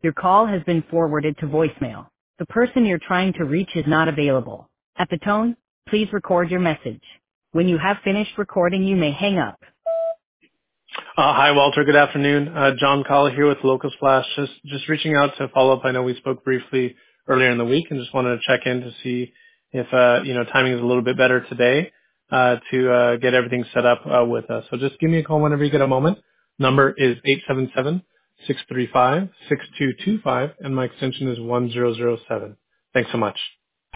Your call has been forwarded to voicemail. The person you're trying to reach is not available. At the tone, please record your message. When you have finished recording, you may hang up. Hi, Walter. Good afternoon. John Call here with Locust Flash. Just reaching out to follow up. I know we spoke briefly earlier in the week and just wanted to check in to see if, timing is a little bit better today to get everything set up with us. So just give me a call whenever you get a moment. Number is 877-635-6225, and my extension is 1007. Thanks so much.